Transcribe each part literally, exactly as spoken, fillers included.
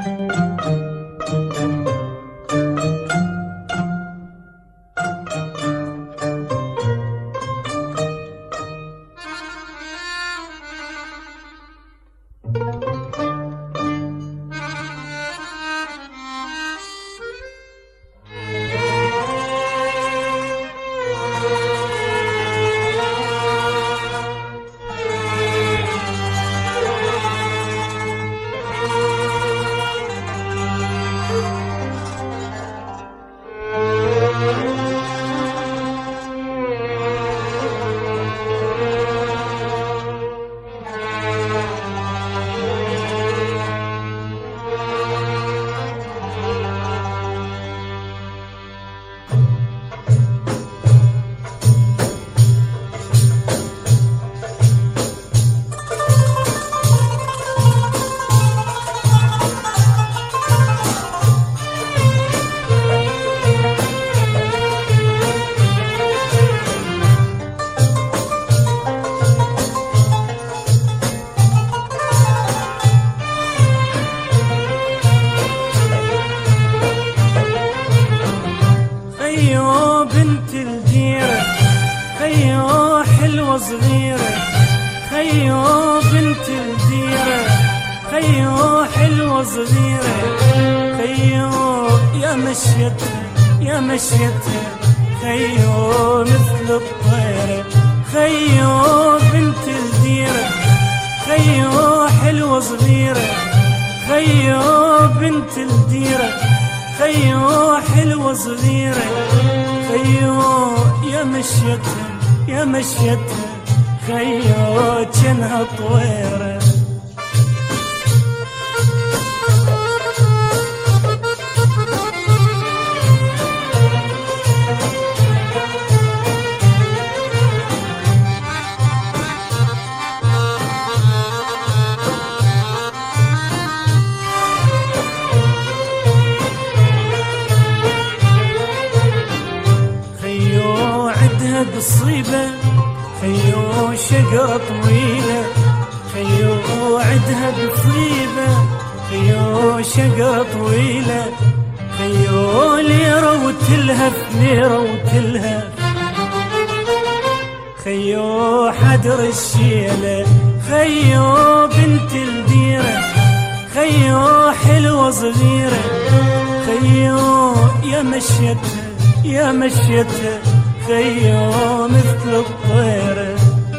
صغيرة خيو بنت الديرة، خيو حلوة صغيرة، خيو يا مشيتها يا مشيتها، خيو مثل الطيرة، خيو بنت الديرة، خيو حلوة صغيرة، خيو بنت الديرة، خيو حلوة صغيرة، خيو يا مشيتها يا مشيتها، خيو جنها طويرة. خيو عدها بالصيبة، خيو شجرة طويلة، خيو عدها بالصيبة، خيو شجرة طويلة، خيو ليرة وتلهف ليرة وتلهف، خيو حدر الشيلة، خيو بنت الديرة، خيو حلوة صغيرة، خيو يا مشيتها يا مشيتها، خيو مثل الطيرة.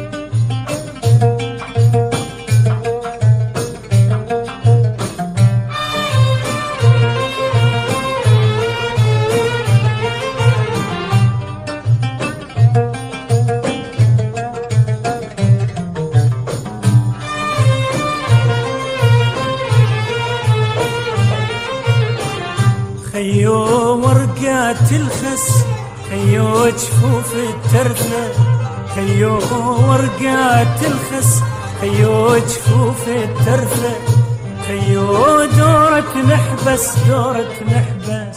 خيو ورقات الخس، خيو جفوف الترثة، خيو ورقات الخس، خيو جفوف الترثة، خيو دورة محبس دورة محبس،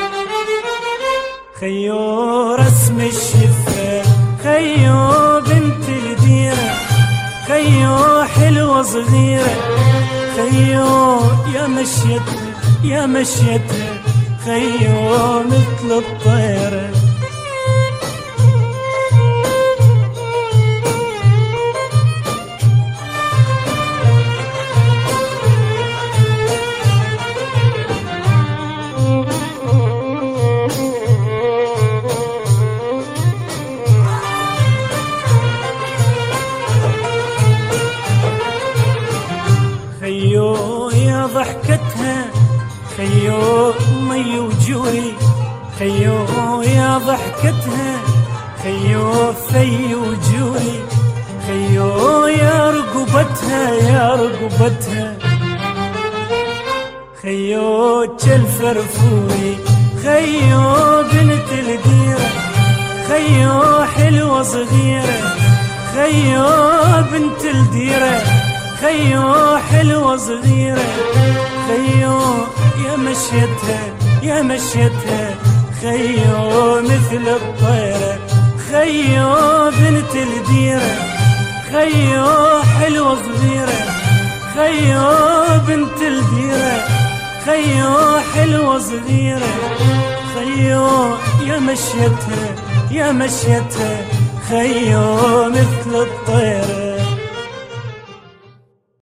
خيو رسم الشفة، خيو بنت الديرة، خيو حلوة صغيرة، خيو يا مشيتها يا مشيتها، خيو مثل الطيرة. خيو يا ضحكتها، خيو مي وجوري، خيو يا ضحكتها، خيو في وجوري، خيو يا رقبتها يا رقبتها، خيو جالفرفوري، خيو بنت الديرة، خيو حلوة صغيرة، خيو بنت الديرة، خيو حلوة صغيرة، خيو يا مشيتها يا مشيتها، خيو مثل الطيرة، خيو بنت الديرة، خيو حلوة صغيرة، خيو بنت الديرة، خيو حلوة صغيرة، خيو يا مشيتها يا مشيتها، خيو مثل الطير.